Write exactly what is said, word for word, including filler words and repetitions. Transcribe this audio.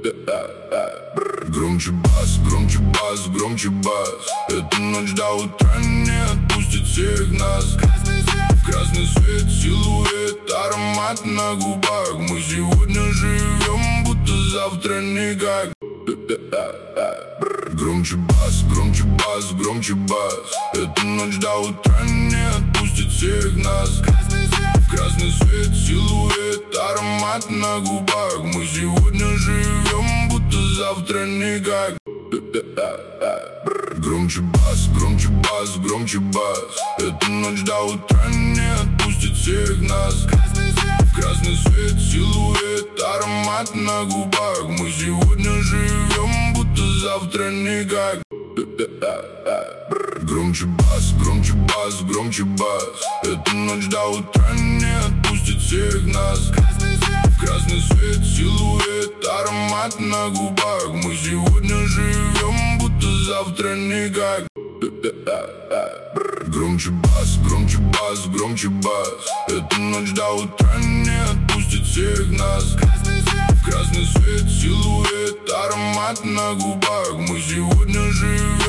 Громче бас, громче бас, громче бас. Эта ночь до утра не отпустит всех нас. Красный свет, силуэт, аромат на губах. Мы сегодня живем, будто завтра никак. Громче бас, громче бас, громче бас. Эта ночь до утра не отпустит всех нас. Красный свет, силуэт, аромат на губах. Мы сегодня живем, будто завтра никак. Громче бас, громче бас, громче бас. Эта ночь до утра не отпустит всех нас. Красный свет, силуэт, аромат на губах. Мы сегодня живем, будто завтра никак. Громче бас, громче бас, громче бас. Эта ночь до утра не отпустит всех нас. Красный свет, силуэт, аромат на губах. Мы сегодня живем, будто завтра никак. Громче бас, громче бас, громче бас. Эта ночь до утра не отпустит всех нас. Красный свет, силуэт, аромат на губах. Мы сегодня живем.